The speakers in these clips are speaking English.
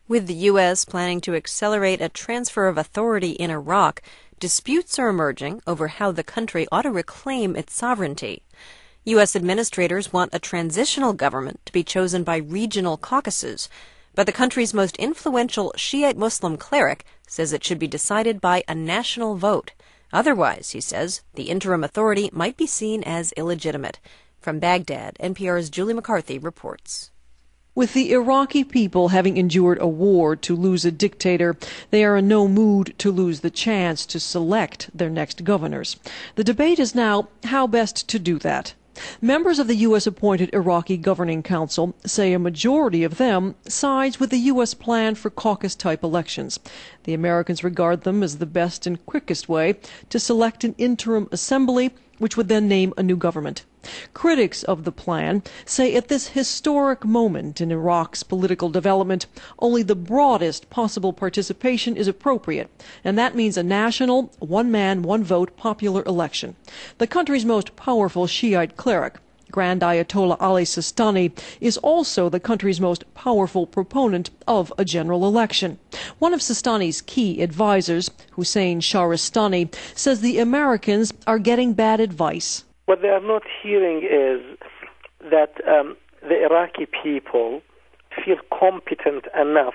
With the U.S. planning to accelerate a transfer of authority in Iraq, disputes are emerging over how the country ought to reclaim its sovereignty. U.S. administrators want a transitional government to be chosen by regional caucuses, but the country's most influential Shiite Muslim cleric says it should be decided by a national vote. Otherwise, he says, the interim authority might be seen as illegitimate. From Baghdad, NPR's Julie McCarthy reports. With the Iraqi people having endured a war to lose a dictator, they are in no mood to lose the chance to select their next governors. The debate is now how best to do that. Members of the U.S.-appointed Iraqi Governing Council say a majority of them sides with the U.S. plan for caucus-type elections. The Americans regard them as the best and quickest way to select an interim assembly, which would then name a new government. Critics of the plan say at this historic moment in Iraq's political development, only the broadest possible participation is appropriate, and that means a national, one-man, one-vote popular election. The country's most powerful Shiite cleric, Grand Ayatollah Ali Sistani, is also the country's most powerful proponent of a general election. One of Sistani's key advisors, Hussein Shahristani, says the Americans are getting bad advice. What they are not hearing is that the Iraqi people feel competent enough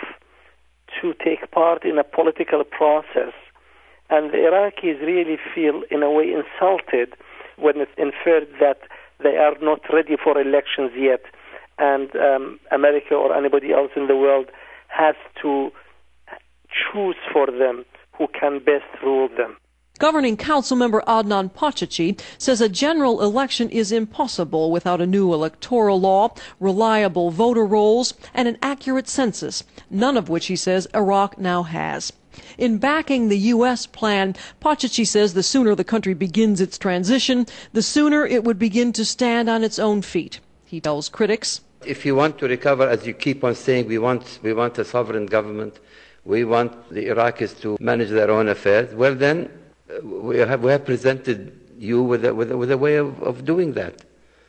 to take part in a political process, and the Iraqis really feel in a way insulted when it's inferred that they are not ready for elections yet, and America or anybody else in the world has to choose for them who can best rule them. Governing Council member Adnan Pachachi says a general election is impossible without a new electoral law, reliable voter rolls, and an accurate census, none of which, he says, Iraq now has. In backing the U.S. plan, Pachachi says the sooner the country begins its transition, the sooner it would begin to stand on its own feet. He tells critics, if you want to recover, as you keep on saying, we want a sovereign government, we want the Iraqis to manage their own affairs, well then, we have presented you with a way of doing that.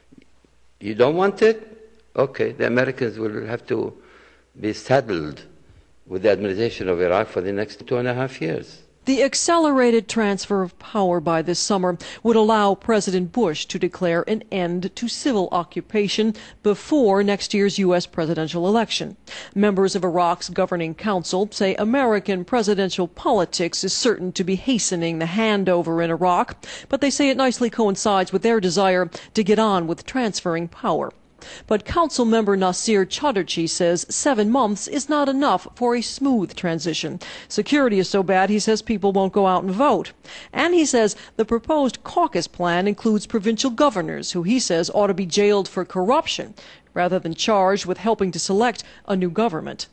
You don't want it? Okay, the Americans will have to be saddled with the administration of Iraq for the next 2.5 years. The accelerated transfer of power by this summer would allow President Bush to declare an end to civil occupation before next year's U.S. presidential election. Members of Iraq's Governing Council say American presidential politics is certain to be hastening the handover in Iraq, but they say it nicely coincides with their desire to get on with transferring power. But Council member Nasir Chaudhry says 7 months is not enough for a smooth transition. Security is so bad, he says, people won't go out and vote. And he says the proposed caucus plan includes provincial governors who he says ought to be jailed for corruption rather than charged with helping to select a new government.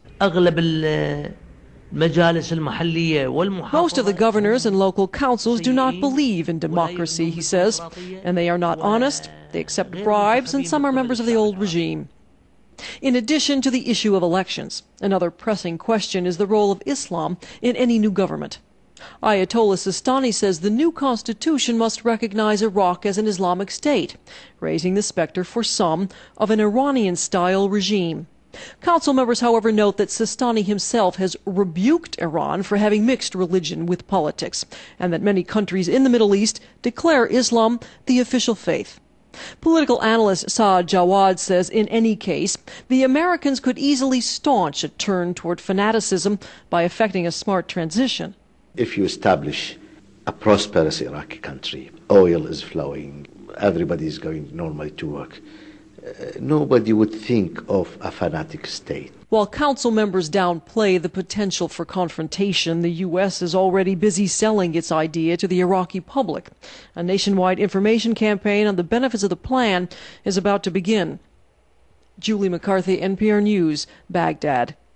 Most of the governors and local councils do not believe in democracy, he says, and they are not honest, they accept bribes, and some are members of the old regime. In addition to the issue of elections, another pressing question is the role of Islam in any new government. Ayatollah Sistani says the new constitution must recognize Iraq as an Islamic state, raising the specter for some of an Iranian-style regime. Council members, however, note that Sistani himself has rebuked Iran for having mixed religion with politics, and that many countries in the Middle East declare Islam the official faith. Political analyst Saad Jawad says in any case, the Americans could easily staunch a turn toward fanaticism by effecting a smart transition. If you establish a prosperous Iraqi country, oil is flowing, everybody is going normally to work, nobody would think of a fanatic state. While council members downplay the potential for confrontation, the U.S. is already busy selling its idea to the Iraqi public. A nationwide information campaign on the benefits of the plan is about to begin. Julie McCarthy, NPR News, Baghdad.